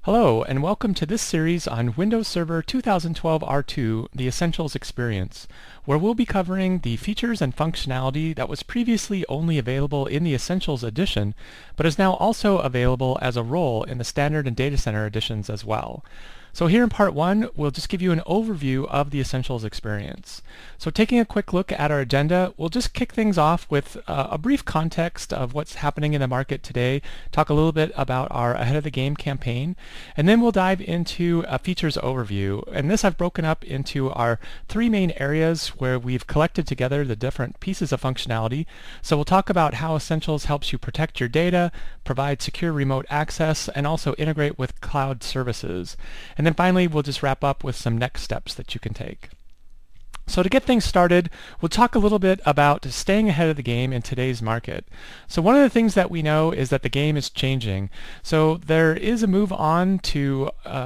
Hello, and welcome to this series on Windows Server 2012 R2, the Essentials Experience, where we'll be covering the features and functionality that was previously only available in the Essentials edition, but is now also available as a role in the Standard and Data Center editions as well. So here in part one, we'll just give you an overview of the Essentials experience. So taking a quick look at our agenda, we'll just kick things off with a brief context of what's happening in the market today, talk a little bit about our Ahead of the Game campaign, and then we'll dive into a features overview. And this I've broken up into our three main areas where we've collected together the different pieces of functionality. So we'll talk about how Essentials helps you protect your data, provide secure remote access, and also integrate with cloud services. And then finally, we'll just wrap up with some next steps that you can take. So to get things started, we'll talk a little bit about staying ahead of the game in today's market. So one of the things that we know is that the game is changing. So there is a move on to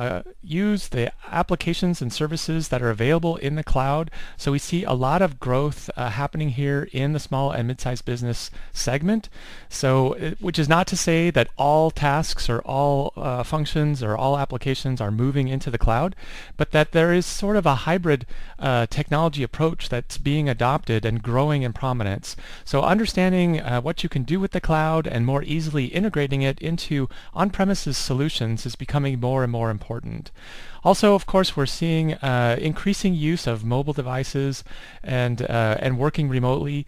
use the applications and services that are available in the cloud. So we see a lot of growth happening here in the small and mid-sized business segment. So which is not to say that all tasks or all functions or all applications are moving into the cloud, but that there is sort of a hybrid technology approach that's being adopted and growing in prominence. So understanding what you can do with the cloud and more easily integrating it into on-premises solutions is becoming more and more important. Also, of course, we're seeing increasing use of mobile devices and working remotely.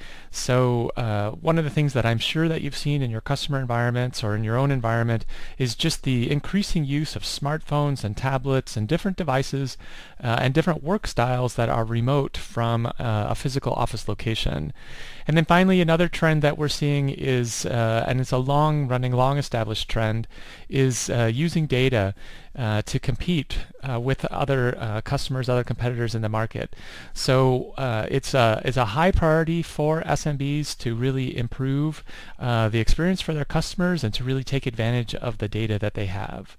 So one of the things that I'm sure that you've seen in your customer environments or in your own environment is just the increasing use of smartphones and tablets and different devices and different work styles that are remote from a physical office location. And then finally, another trend that we're seeing is, and it's a long-running, long-established trend, is using data to compete with other customers, other competitors in the market. So it's a high priority for SMBs to really improve the experience for their customers and to really take advantage of the data that they have.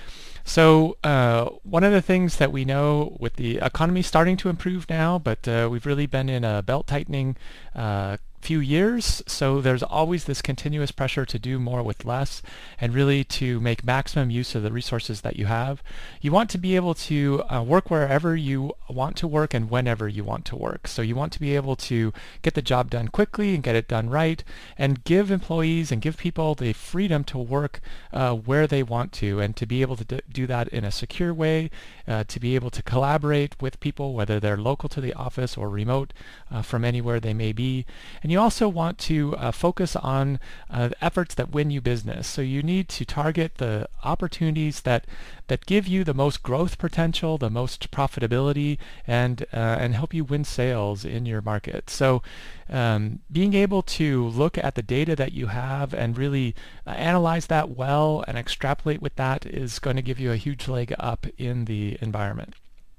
So one of the things that we know with the economy starting to improve now, but we've really been in a belt-tightening few years, so there's always this continuous pressure to do more with less and really to make maximum use of the resources that you have. You want to be able to work wherever you want to work and whenever you want to work. So you want to be able to get the job done quickly and get it done right and give employees and give people the freedom to work where they want to and to be able to do that in a secure way, to be able to collaborate with people whether they're local to the office or remote from anywhere they may be. And you also want to focus on efforts that win you business. So you need to target the opportunities that give you the most growth potential, the most profitability, and help you win sales in your market. So being able to look at the data that you have and really analyze that well and extrapolate with that is going to give you a huge leg up in the environment.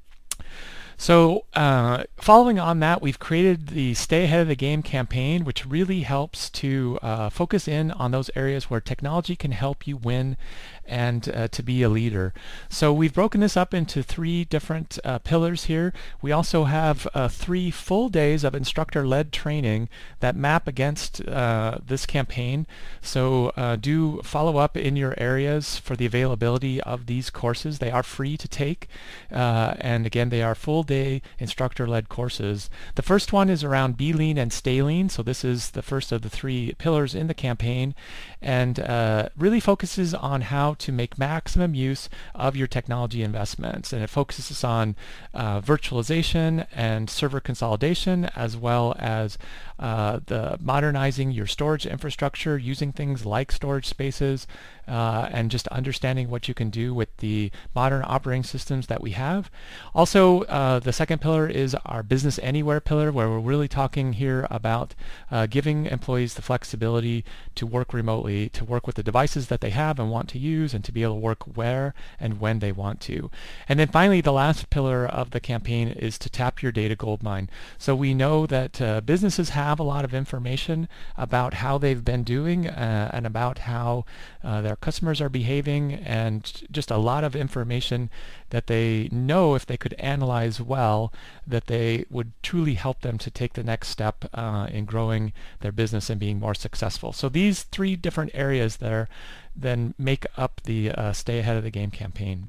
So following on that, we've created the Stay Ahead of the Game campaign, which really helps to focus in on those areas where technology can help you win and to be a leader. So we've broken this up into three different pillars here. We also have 3 full days of instructor-led training that map against this campaign. So do follow up in your areas for the availability of these courses. They are free to take, and again, they are full-day instructor-led courses. The first one is around Be Lean and Stay Lean. So this is the first of the 3 pillars in the campaign, and really focuses on how to make maximum use of your technology investments. And it focuses on virtualization and server consolidation, as well as the modernizing your storage infrastructure using things like storage spaces, and just understanding what you can do with the modern operating systems that we have. Also, the second pillar is our Business Anywhere pillar, where we're really talking here about giving employees the flexibility to work remotely, to work with the devices that they have and want to use, and to be able to work where and when they want to. And then finally, the last pillar of the campaign is to tap your data goldmine. So we know that businesses have a lot of information about how they've been doing and about how their their customers are behaving, and just a lot of information that they know if they could analyze well, that they would truly help them to take the next step in growing their business and being more successful. So these three different areas there then make up the Stay Ahead of the Game campaign.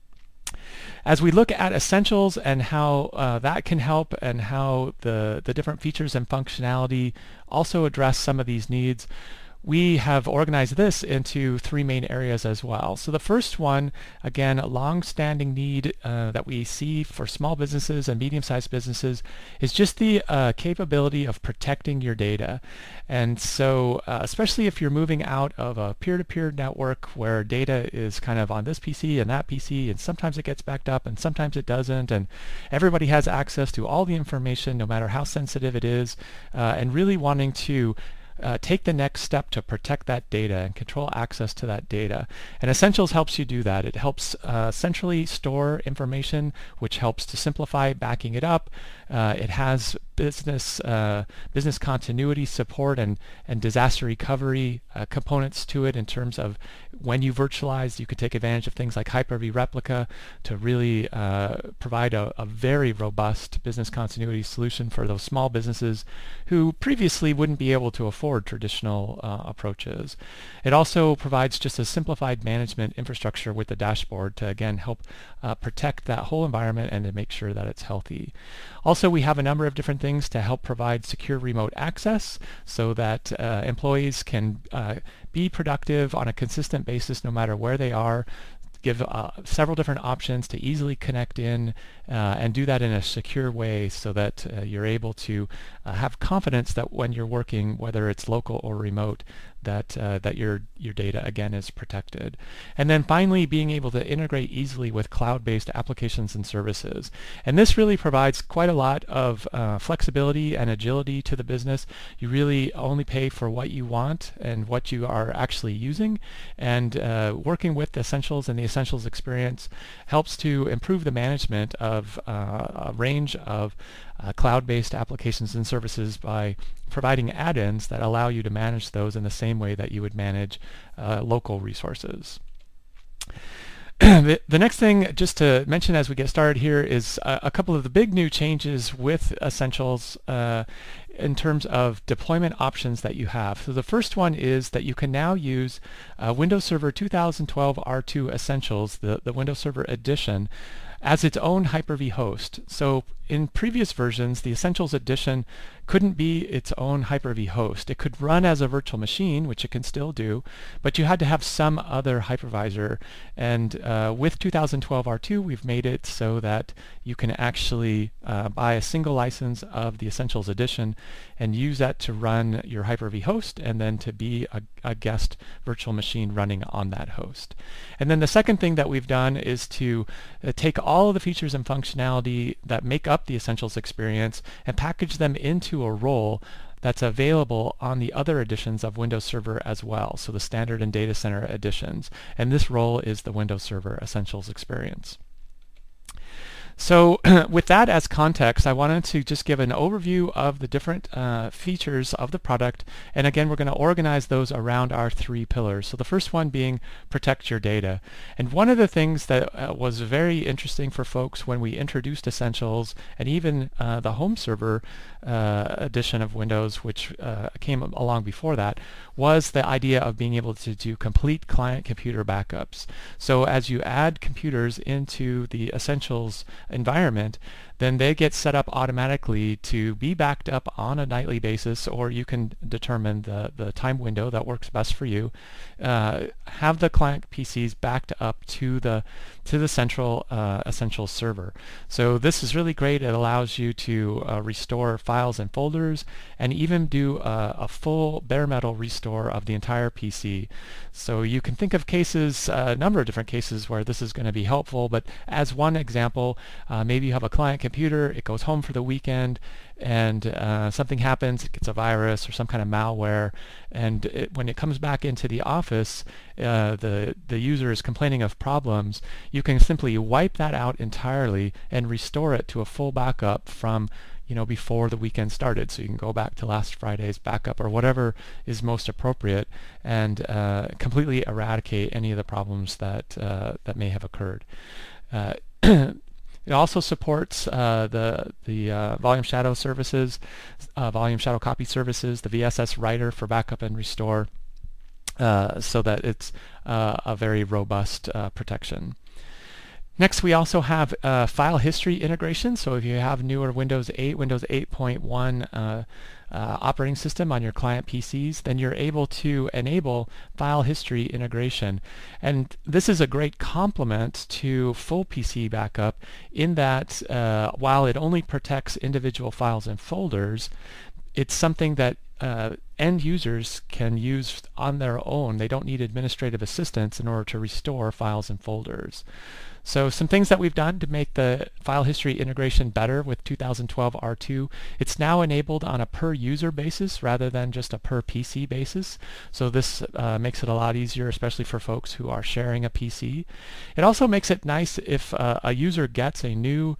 As we look at Essentials and how that can help, and how the different features and functionality also address some of these needs, we have organized this into three main areas as well. So the first one, again, a long-standing need that we see for small businesses and medium-sized businesses, is just the capability of protecting your data. And so especially if you're moving out of a peer-to-peer network where data is kind of on this PC and that PC, and sometimes it gets backed up and sometimes it doesn't, and everybody has access to all the information no matter how sensitive it is, and really wanting to take the next step to protect that data and control access to that data. And Essentials helps you do that. It helps centrally store information, which helps to simplify backing it up. It has business continuity support and disaster recovery components to it, in terms of when you virtualize, you could take advantage of things like Hyper-V Replica to really provide a very robust business continuity solution for those small businesses who previously wouldn't be able to afford traditional approaches. It also provides just a simplified management infrastructure with the dashboard to, again, help protect that whole environment and to make sure that it's healthy. Also, we have a number of different things to help provide secure remote access so that employees can be productive on a consistent basis no matter where they are. Give several different options to easily connect in and do that in a secure way, so that you're able to have confidence that when you're working, whether it's local or remote, that your data, again, is protected. And then finally, being able to integrate easily with cloud-based applications and services. And this really provides quite a lot of flexibility and agility to the business. You really only pay for what you want and what you are actually using. And working with the Essentials and the Essentials experience helps to improve the management of a range of cloud-based applications and services by providing add-ins that allow you to manage those in the same way that you would manage local resources. The next thing just to mention as we get started here is a couple of the big new changes with Essentials in terms of deployment options that you have. So the first one is that you can now use Windows Server 2012 R2 Essentials, the Windows Server Edition, as its own Hyper-V host. So in previous versions, the Essentials Edition couldn't be its own Hyper-V host. It could run as a virtual machine, which it can still do, but you had to have some other hypervisor. And with 2012 R2, we've made it so that you can actually buy a single license of the Essentials Edition and use that to run your Hyper-V host, and then to be a guest virtual machine running on that host. And then the second thing that we've done is to take all of the features and functionality that make up the Essentials experience and package them into a role that's available on the other editions of Windows Server as well, so the Standard and Data Center editions. And this role is the Windows Server Essentials experience. So with that as context, I wanted to just give an overview of the different features of the product. And again, we're going to organize those around our three pillars. So the first one being protect your data. And one of the things that was very interesting for folks when we introduced Essentials, and even the Home Server edition of Windows, which came along before that, was the idea of being able to do complete client computer backups. So as you add computers into the Essentials environment, then they get set up automatically to be backed up on a nightly basis, or you can determine the time window that works best for you. Have the client PCs backed up to the central Essentials server. So this is really great. It allows you to restore files and folders, and even do a full bare metal restore of the entire PC. So you can think of cases, a number of different cases where this is going to be helpful, but as one example, maybe you have a client computer, it goes home for the weekend, and something happens, it gets a virus or some kind of malware, and when it comes back into the office, the user is complaining of problems. You can simply wipe that out entirely and restore it to a full backup from before the weekend started, so you can go back to last Friday's backup or whatever is most appropriate, and completely eradicate any of the problems that may have occurred. It also supports the volume shadow services, volume shadow copy services, the VSS writer for backup and restore, so that it's a very robust protection. Next, we also have file history integration. So if you have newer Windows 8, Windows 8.1 operating system on your client PCs, then you're able to enable file history integration. And this is a great complement to full PC backup in that while it only protects individual files and folders, it's something that end users can use on their own. They don't need administrative assistance in order to restore files and folders. So some things that we've done to make the file history integration better with 2012 R2. It's now enabled on a per user basis rather than just a per PC basis. So this makes it a lot easier, especially for folks who are sharing a PC. It also makes it nice if a user gets a new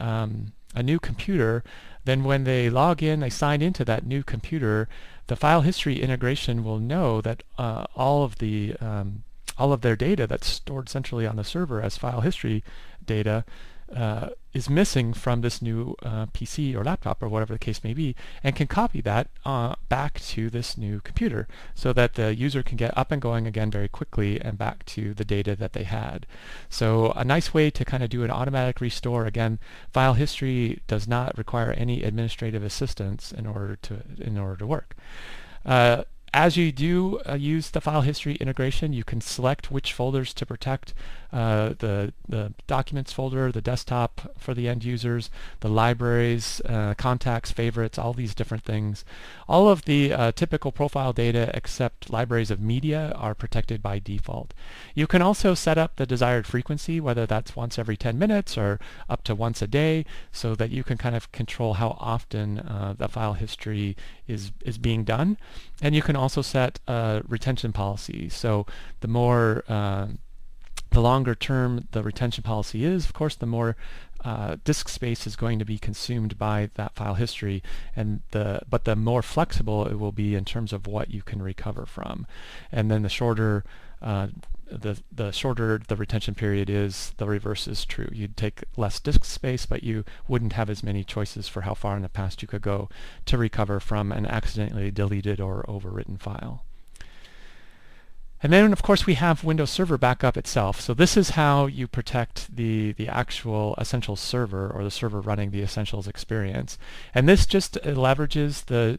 computer, then when they log in, they sign into that new computer, the file history integration will know that all of their data that's stored centrally on the server as file history data is missing from this new PC or laptop or whatever the case may be, and can copy that back to this new computer so that the user can get up and going again very quickly and back to the data that they had. So a nice way to kind of do an automatic restore. Again, file history does not require any administrative assistance in order to work. As you do use the file history integration, you can select which folders to protect, the documents folder, the desktop for the end users, the libraries, contacts, favorites, all these different things. All of the typical profile data except libraries of media are protected by default. You can also set up the desired frequency, whether that's once every 10 minutes or up to once a day, so that you can kind of control how often the file history is being done. And you can also set retention policy. So the longer term the retention policy is, of course, the more disk space is going to be consumed by that file history, but the more flexible it will be in terms of what you can recover from. And then the shorter the shorter the retention period is, the reverse is true. You'd take less disk space, but you wouldn't have as many choices for how far in the past you could go to recover from an accidentally deleted or overwritten file. And then, of course, we have Windows Server Backup itself. So this is how you protect the actual Essentials server, or the server running the Essentials experience. And this just leverages the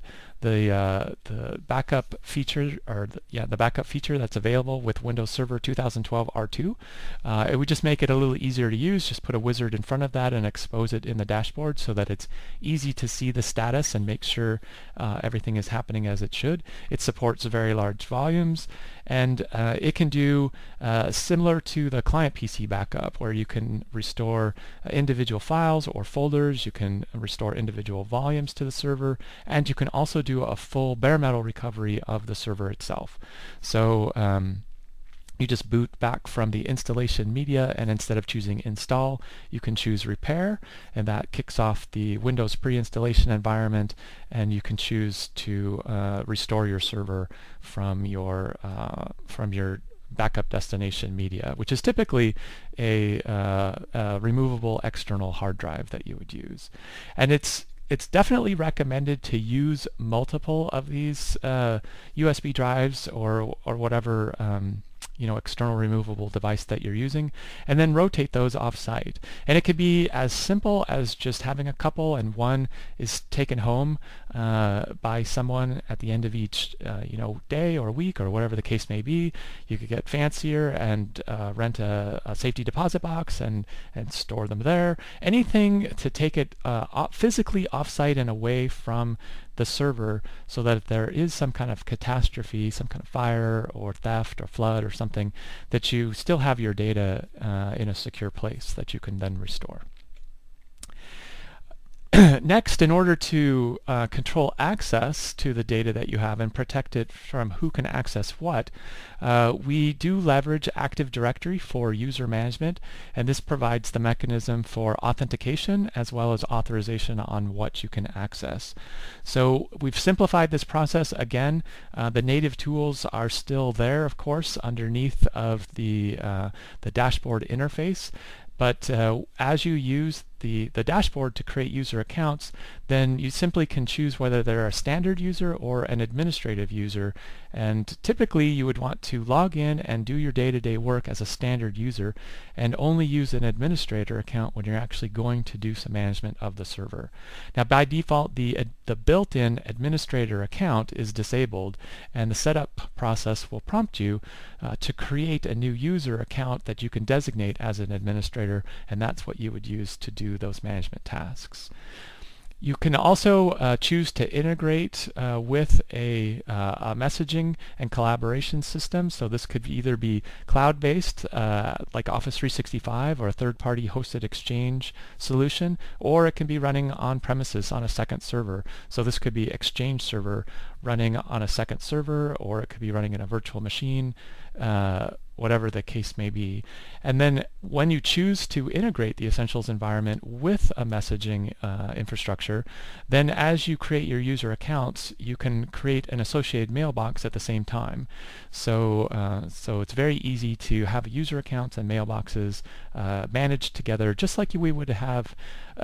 backup feature, or the backup feature that's available with Windows Server 2012 R2. It would just make it a little easier to use. Just put a wizard in front of that and expose it in the dashboard so that it's easy to see the status and make sure everything is happening as it should. It supports very large volumes, and it can do similar to the client PC backup, where you can restore individual files or folders, you can restore individual volumes to the server, and you can also do a full bare metal recovery of the server itself. So you just boot back from the installation media, and instead of choosing install, you can choose repair, and that kicks off the Windows pre-installation environment, and you can choose to restore your server from your backup destination media, which is typically a removable external hard drive that you would use. And it's definitely recommended to use multiple of these USB drives or whatever external removable device that you're using, and then rotate those off-site. And it could be as simple as just having a couple, and one is taken home by someone at the end of each day or week or whatever the case may be. You could get fancier and rent a safety deposit box and store them there. Anything to take it physically off-site and away from the server, so that if there is some kind of catastrophe, some kind of fire or theft or flood or something, that you still have your data in a secure place that you can then restore. Next, in order to control access to the data that you have and protect it from who can access what, we do leverage Active Directory for user management, and this provides the mechanism for authentication as well as authorization on what you can access. So we've simplified this process. Again, the native tools are still there, of course, underneath of the dashboard interface. But as you use the dashboard to create user accounts, then you simply can choose whether they're a standard user or an administrative user. And typically you would want to log in and do your day-to-day work as a standard user and only use an administrator account when you're actually going to do some management of the server. Now by default, the built-in administrator account is disabled, and the setup process will prompt you to create a new user account that you can designate as an administrator, and that's what you would use to do those management tasks. You can also choose to integrate with a messaging and collaboration system. So this could either be cloud-based, like Office 365 or a third-party hosted Exchange solution, or it can be running on-premises on a second server. So this could be Exchange server running on a second server, or it could be running in a virtual machine, whatever the case may be. And then when you choose to integrate the Essentials environment with a messaging infrastructure, then as you create your user accounts, you can create an associated mailbox at the same time. So, so it's very easy to have user accounts and mailboxes managed together, just like we would have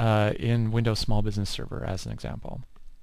in Windows Small Business Server as an example.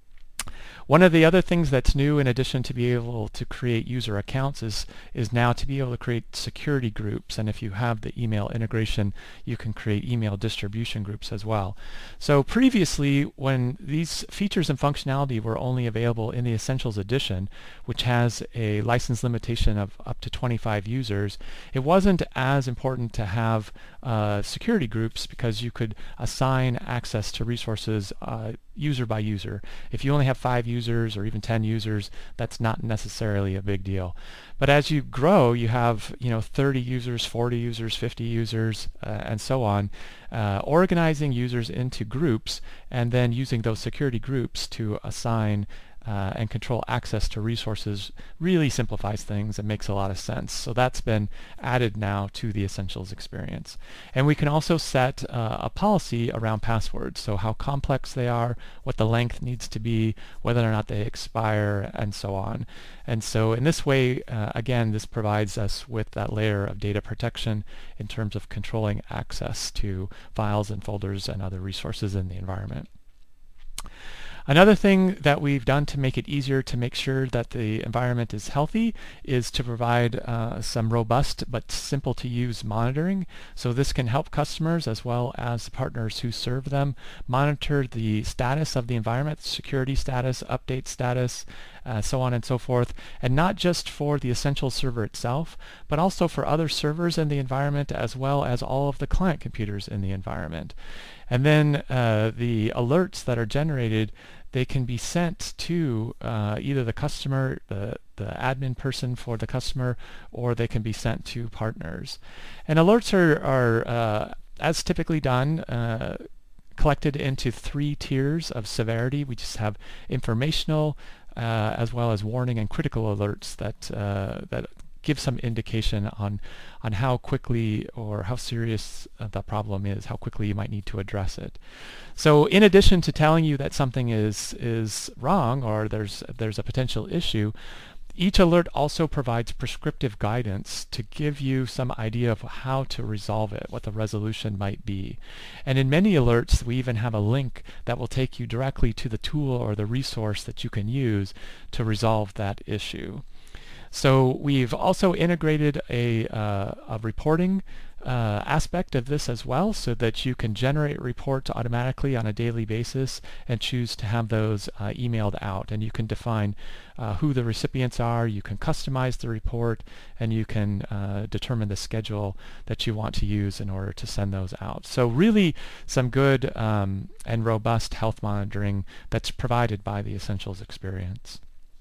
One of the other things that's new, in addition to be able to create user accounts, is now to be able to create security groups. And if you have the email integration, you can create email distribution groups as well. So previously, when these features and functionality were only available in the Essentials Edition, which has a license limitation of up to 25 users, it wasn't as important to have security groups because you could assign access to resources user by user. If you only have 5 users or even 10 users, that's not necessarily a big deal. But as you grow, you have 30 users, 40 users, 50 users, and so on. Organizing users into groups and then using those security groups to assign and control access to resources really simplifies things and makes a lot of sense. So that's been added now to the Essentials experience. And we can also set a policy around passwords, so how complex they are, what the length needs to be, whether or not they expire, and so on. And so in this way, again, this provides us with that layer of data protection in terms of controlling access to files and folders and other resources in the environment. Another thing that we've done to make it easier to make sure that the environment is healthy is to provide some robust but simple to use monitoring. So this can help customers as well as the partners who serve them monitor the status of the environment, security status, update status, so on and so forth, and not just for the Essentials server itself, but also for other servers in the environment as well as all of the client computers in the environment. And then the alerts that are generated, they can be sent to either the customer, the admin person for the customer, or they can be sent to partners. And alerts are as typically done, collected into 3 tiers of severity. We just have informational as well as warning and critical alerts that give some indication on how quickly or how serious the problem is, how quickly you might need to address it. So in addition to telling you that something is wrong or there's a potential issue, each alert also provides prescriptive guidance to give you some idea of how to resolve it, what the resolution might be. And in many alerts, we even have a link that will take you directly to the tool or the resource that you can use to resolve that issue. So we've also integrated a reporting aspect of this as well, so that you can generate reports automatically on a daily basis and choose to have those emailed out. And you can define who the recipients are, you can customize the report, and you can determine the schedule that you want to use in order to send those out. So really some good and robust health monitoring that's provided by the Essentials experience.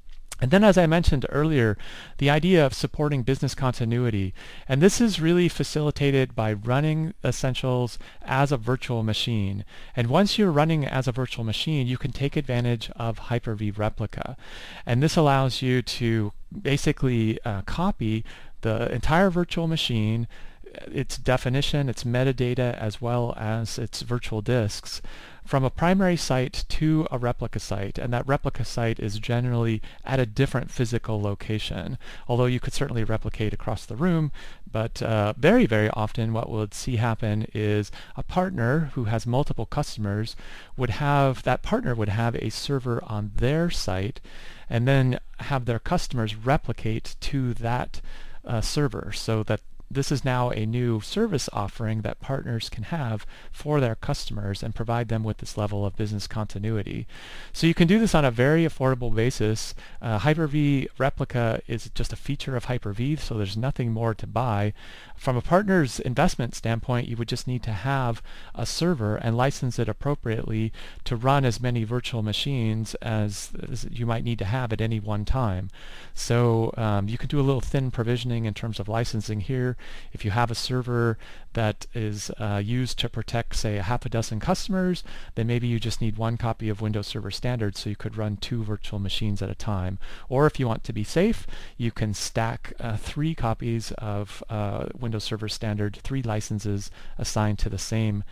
And then, as I mentioned earlier, the idea of supporting business continuity. And this is really facilitated by running Essentials as a virtual machine. And once you're running as a virtual machine, you can take advantage of Hyper-V Replica. And this allows you to basically copy the entire virtual machine, its definition, its metadata, as well as its virtual disks, from a primary site to a replica site, and that replica site is generally at a different physical location, although you could certainly replicate across the room. But very, very often what we'll see happen is a partner who has multiple customers that partner would have a server on their site and then have their customers replicate to that server, so that this is now a new service offering that partners can have for their customers and provide them with this level of business continuity. So you can do this on a very affordable basis. Hyper-V Replica is just a feature of Hyper-V, so there's nothing more to buy. From a partner's investment standpoint, you would just need to have a server and license it appropriately to run as many virtual machines as you might need to have at any one time. So you can do a little thin provisioning in terms of licensing here. If you have a server that is used to protect, say, a half a dozen customers, then maybe you just need one copy of Windows Server Standard, so you could run 2 virtual machines at a time. Or if you want to be safe, you can stack 3 copies of Windows Server Standard, 3 licenses assigned to the same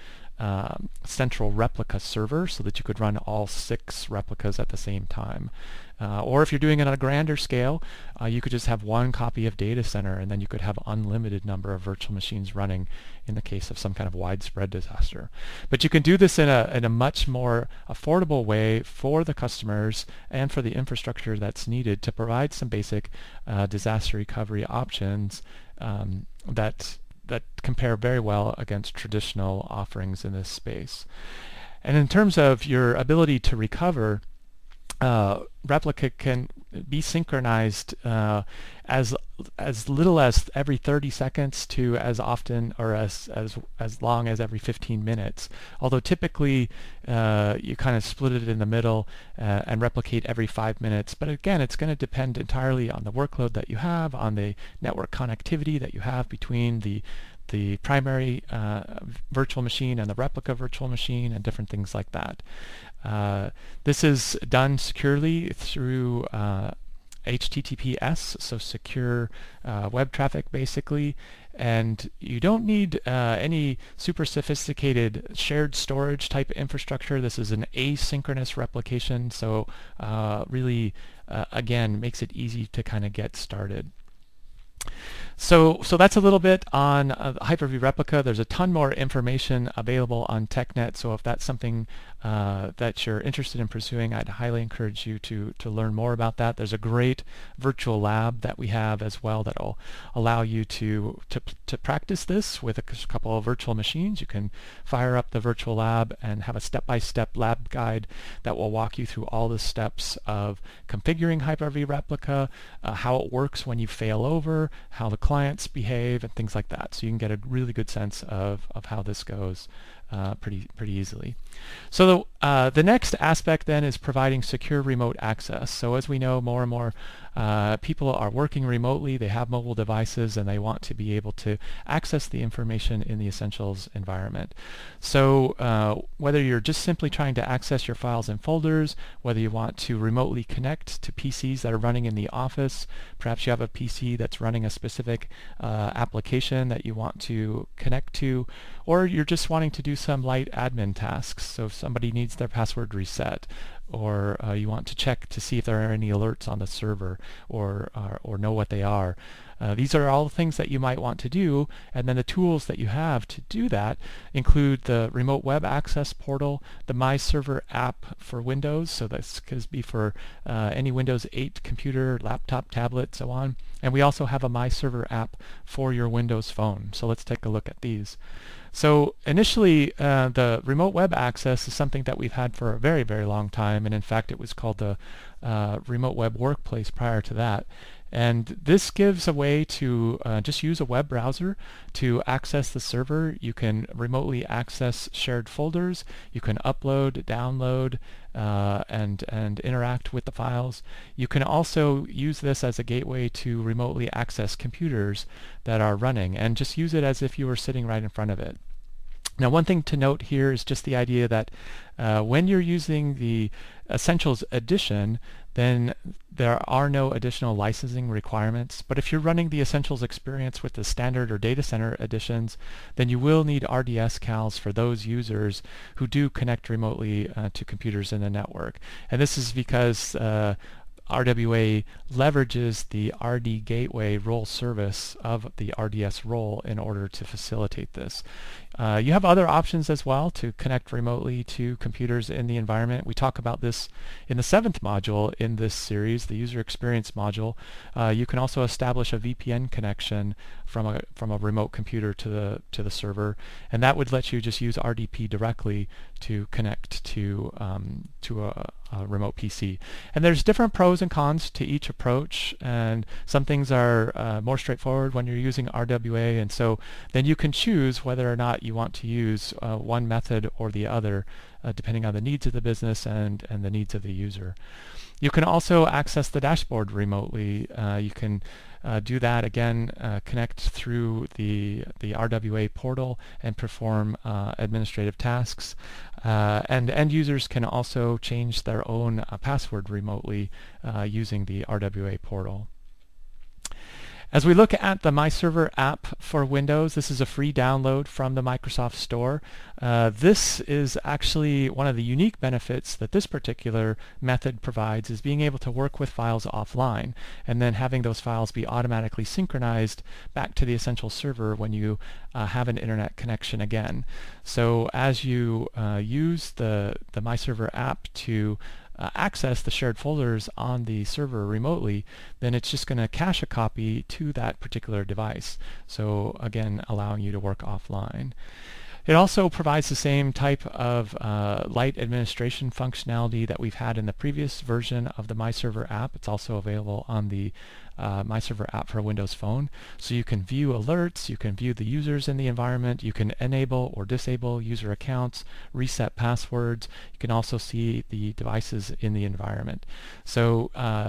central replica server, so that you could run all 6 replicas at the same time. Or if you're doing it on a grander scale, you could just have 1 copy of Data Center, and then you could have unlimited number of virtual machines running in the case of some kind of widespread disaster. But you can do this in a much more affordable way for the customers and for the infrastructure that's needed to provide some basic disaster recovery options that compare very well against traditional offerings in this space. And in terms of your ability to recover, Replica can be synchronized as little as every 30 seconds to as often or as long as every 15 minutes. Although typically you kind of split it in the middle and replicate every 5 minutes. But again, it's going to depend entirely on the workload that you have, on the network connectivity that you have between the primary virtual machine and the replica virtual machine, and different things like that. This is done securely through HTTPS, so secure web traffic basically, and you don't need any super sophisticated shared storage type infrastructure. This is an asynchronous replication, so really again makes it easy to kind of get started. So that's a little bit on Hyper-V Replica. There's a ton more information available on TechNet, so if that's something that you're interested in pursuing, I'd highly encourage you to learn more about that. There's a great virtual lab that we have as well that will allow you to practice this with a couple of virtual machines. You can fire up the virtual lab and have a step-by-step lab guide that will walk you through all the steps of configuring Hyper-V Replica, how it works when you fail over, how the clients behave, and things like that. So you can get a really good sense of how this goes pretty easily. So the next aspect then is providing secure remote access. So as we know, more and more people are working remotely, they have mobile devices, and they want to be able to access the information in the Essentials environment. So whether you're just simply trying to access your files and folders, whether you want to remotely connect to PCs that are running in the office, perhaps you have a PC that's running a specific application that you want to connect to, or you're just wanting to do some light admin tasks. So if somebody needs their password reset, or you want to check to see if there are any alerts on the server, or know what they are. These are all things that you might want to do, and then the tools that you have to do that include the Remote Web Access Portal, the My Server app for Windows, so this could be for any Windows 8 computer, laptop, tablet, so on. And we also have a My Server app for your Windows Phone. So let's take a look at these. So initially, the remote web access is something that we've had for a very, very long time, and in fact it was called the Remote Web Workplace prior to that. And this gives a way to just use a web browser to access the server. You can remotely access shared folders. You can upload, download, and interact with the files. You can also use this as a gateway to remotely access computers that are running, and just use it as if you were sitting right in front of it. Now, one thing to note here is just the idea that when you're using the Essentials Edition, then there are no additional licensing requirements. But if you're running the Essentials experience with the Standard or Data Center editions, then you will need RDS CALs for those users who do connect remotely to computers in the network. And this is because RWA leverages the RD Gateway role service of the RDS role in order to facilitate this. You have other options as well to connect remotely to computers in the environment. We talk about this in the 7th module in this series, the user experience module. You can also establish a VPN connection from a remote computer to the server, and that would let you just use RDP directly to connect to a remote PC. And there's different pros and cons to each approach, and some things are more straightforward when you're using RWA, and so then you can choose whether or not you want to use one method or the other, depending on the needs of the business and the needs of the user. You can also access the dashboard remotely. You can do that again, connect through the RWA portal and perform administrative tasks. And end users can also change their own password remotely using the RWA portal. As we look at the MyServer app for Windows, this is a free download from the Microsoft Store. This is actually one of the unique benefits that this particular method provides, is being able to work with files offline and then having those files be automatically synchronized back to the Essentials server when you have an internet connection again. So as you use the MyServer app to access the shared folders on the server remotely, then it's just going to cache a copy to that particular device. So again, allowing you to work offline. It also provides the same type of light administration functionality that we've had in the previous version of the MyServer app. It's also available on the MyServer app for Windows Phone. So you can view alerts, you can view the users in the environment, you can enable or disable user accounts, reset passwords. You can also see the devices in the environment. So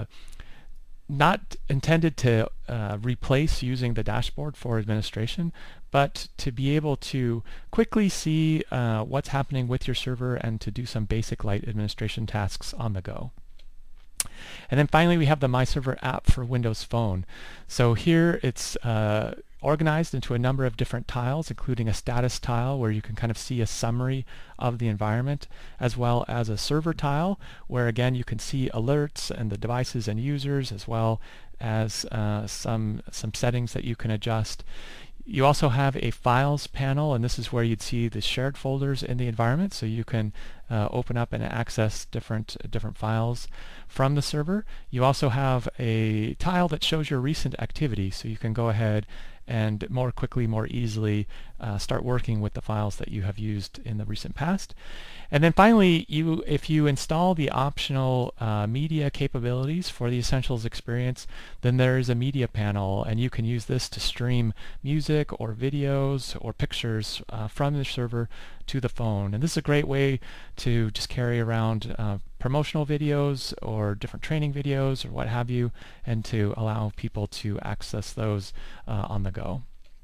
not intended to replace using the dashboard for administration, but to be able to quickly see what's happening with your server and to do some basic light administration tasks on the go. And then finally, we have the MyServer app for Windows Phone. So here it's organized into a number of different tiles, including a status tile where you can kind of see a summary of the environment, as well as a server tile where again you can see alerts and the devices and users, as well as some settings that you can adjust. You also have a files panel, and this is where you'd see the shared folders in the environment, so you can open up and access different files from the server. You also have a tile that shows your recent activity, so you can go ahead and more quickly, more easily start working with the files that you have used in the recent past. And then finally, if you install the optional media capabilities for the Essentials experience, then there is a media panel, and you can use this to stream music or videos or pictures from the server to the phone. And this is a great way to just carry around promotional videos or different training videos or what have you, and to allow people to access those on the go.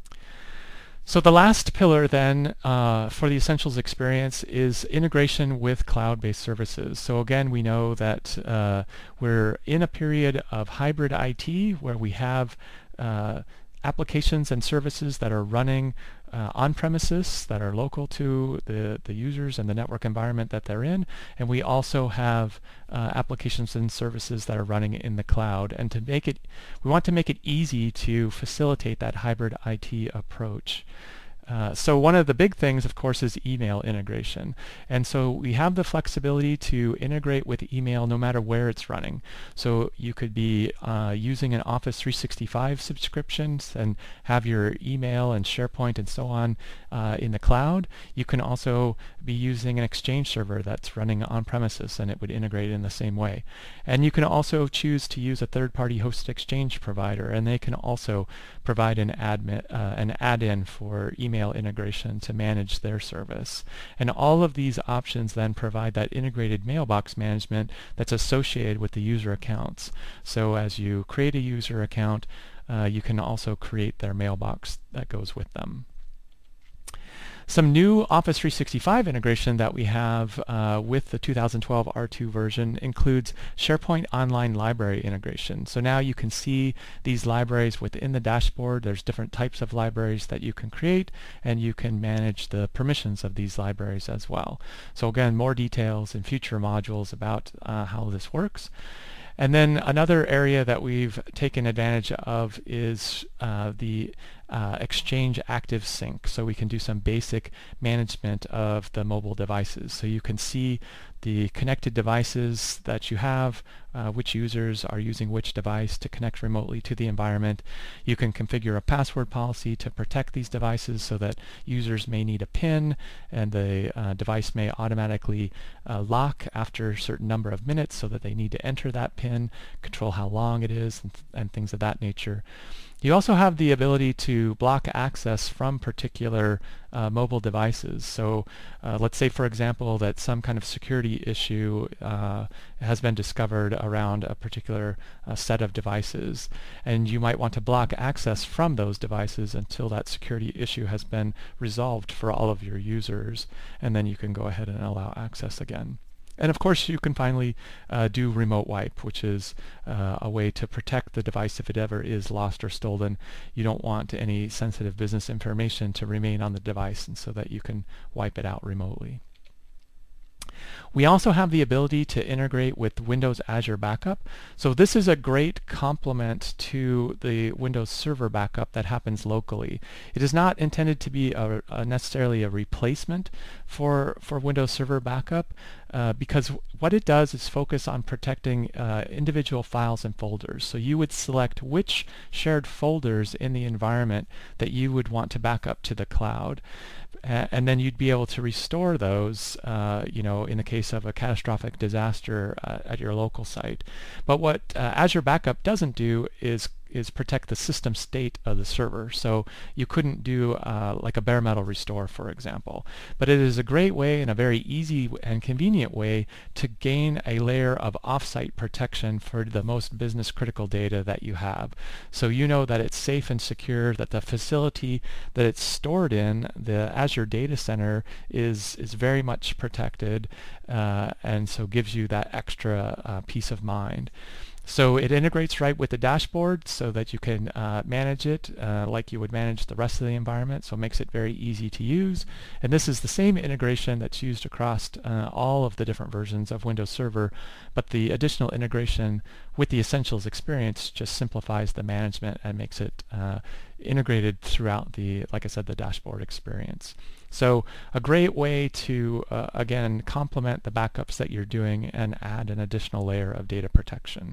So the last pillar then for the Essentials experience is integration with cloud-based services. So again, we know that we're in a period of hybrid IT where we have applications and services that are running on-premises, that are local to the users and the network environment that they're in, and we also have applications and services that are running in the cloud. And to make it, we want to make it easy to facilitate that hybrid IT approach. So one of the big things, of course, is email integration. And so we have the flexibility to integrate with email no matter where it's running. So you could be using an Office 365 subscriptions and have your email and SharePoint and so on in the cloud. You can also be using an Exchange server that's running on premises, and it would integrate in the same way. And you can also choose to use a third-party hosted Exchange provider, and they can also provide an add-in for email integration to manage their service. And all of these options then provide that integrated mailbox management that's associated with the user accounts. So as you create a user account, you can also create their mailbox that goes with them. Some new Office 365 integration that we have with the 2012 R2 version includes SharePoint Online Library integration. So now you can see these libraries within the dashboard. There's different types of libraries that you can create, and you can manage the permissions of these libraries as well. So again, more details in future modules about how this works. And then another area that we've taken advantage of is the Exchange Active Sync. So we can do some basic management of the mobile devices. So you can see the connected devices that you have, which users are using which device to connect remotely to the environment. You can configure a password policy to protect these devices so that users may need a PIN, and the device may automatically lock after a certain number of minutes so that they need to enter that PIN, control how long it is, and things of that nature. You also have the ability to block access from particular mobile devices. So let's say, for example, that some kind of security issue has been discovered around a particular set of devices, and you might want to block access from those devices until that security issue has been resolved for all of your users, and then you can go ahead and allow access again. And of course, you can finally do remote wipe, which is a way to protect the device if it ever is lost or stolen. You don't want any sensitive business information to remain on the device, and so that you can wipe it out remotely. We also have the ability to integrate with Windows Azure Backup. So this is a great complement to the Windows Server backup that happens locally. It is not intended to be necessarily a replacement for Windows Server backup because what it does is focus on protecting individual files and folders. So you would select which shared folders in the environment that you would want to back up to the cloud. And then you'd be able to restore those, in the case of a catastrophic disaster at your local site. But what Azure Backup doesn't do is protect the system state of the server. So you couldn't do like a bare metal restore, for example. But it is a great way and a very easy and convenient way to gain a layer of offsite protection for the most business critical data that you have. So you know that it's safe and secure, that the facility that it's stored in, the Azure data center, is very much protected, and so gives you that extra peace of mind. So it integrates right with the dashboard so that you can manage it like you would manage the rest of the environment, so it makes it very easy to use. And this is the same integration that's used across all of the different versions of Windows Server, but the additional integration with the Essentials experience just simplifies the management and makes it integrated throughout the, like I said, the dashboard experience. So a great way to, again, complement the backups that you're doing and add an additional layer of data protection.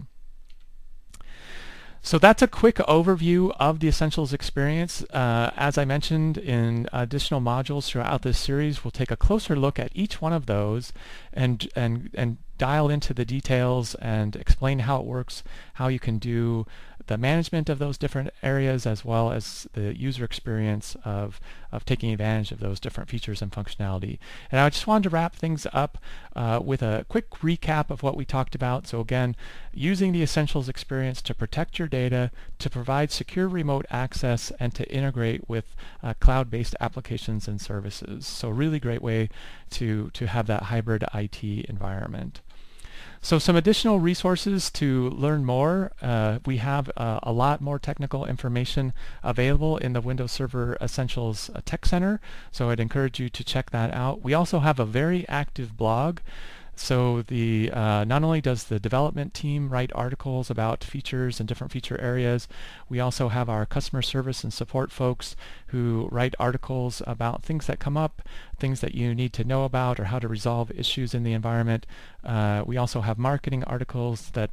So that's a quick overview of the Essentials experience. As I mentioned, in additional modules throughout this series, we'll take a closer look at each one of those and dial into the details and explain how it works, how you can do the management of those different areas, as well as the user experience of taking advantage of those different features and functionality. And I just wanted to wrap things up with a quick recap of what we talked about. So again, using the Essentials experience to protect your data, to provide secure remote access, and to integrate with cloud-based applications and services. So a really great way to have that hybrid IT environment. So some additional resources to learn more. We have a lot more technical information available in the Windows Server Essentials Tech Center, so I'd encourage you to check that out. We also have a very active blog So the not only does the development team write articles about features and different feature areas, we also have our customer service and support folks who write articles about things that come up, things that you need to know about, or how to resolve issues in the environment. We also have marketing articles that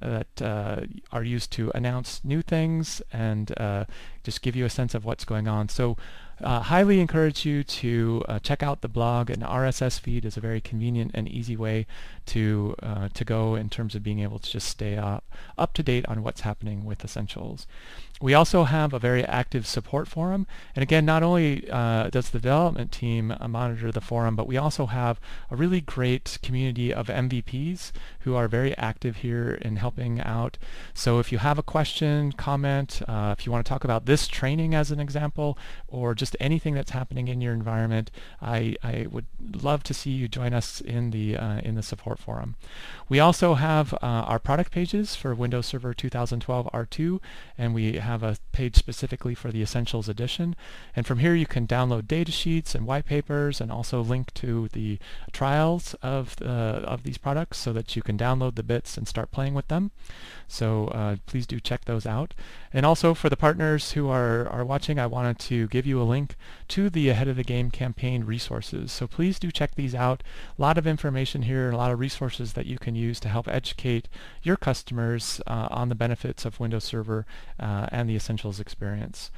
are used to announce new things and just give you a sense of what's going on. So highly encourage you to check out the blog. An RSS feed is a very convenient and easy way to go in terms of being able to just stay up to date on what's happening with Essentials. We also have a very active support forum, and again, not only does the development team monitor the forum, but we also have a really great community of MVPs who are very active here in helping out. So if you have a question, comment, if you want to talk about this training as an example, or just anything that's happening in your environment, I would love to see you join us in the support forum. We also have our product pages for Windows Server 2012 R2, and we have a page specifically for the Essentials Edition. And from here you can download data sheets and white papers, and also link to the trials of these products so that you can download the bits and start playing with them. So please do check those out. And also for the partners who are watching, I wanted to give you a link to the Ahead of the Game campaign resources. So please do check these out. A lot of information here, a lot of resources that you can use to help educate your customers on the benefits of Windows Server and the Essentials experience.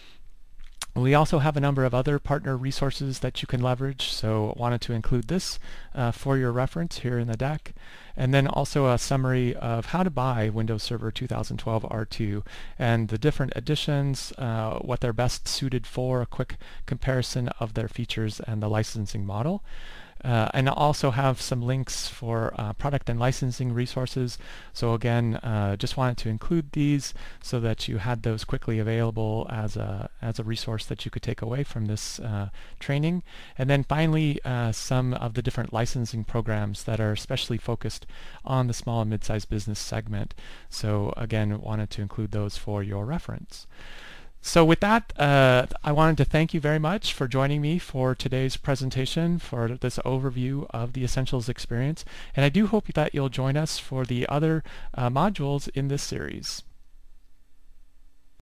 We also have a number of other partner resources that you can leverage, so wanted to include this for your reference here in the deck. And then also a summary of how to buy Windows Server 2012 R2 and the different editions, what they're best suited for, a quick comparison of their features and the licensing model. And also have some links for product and licensing resources. So again, just wanted to include these so that you had those quickly available as a resource that you could take away from this training. And then finally, some of the different licensing programs that are especially focused on the small and mid-sized business segment. So again, wanted to include those for your reference. So with that, I wanted to thank you very much for joining me for today's presentation, for this overview of the Essentials experience, and I do hope that you'll join us for the other modules in this series.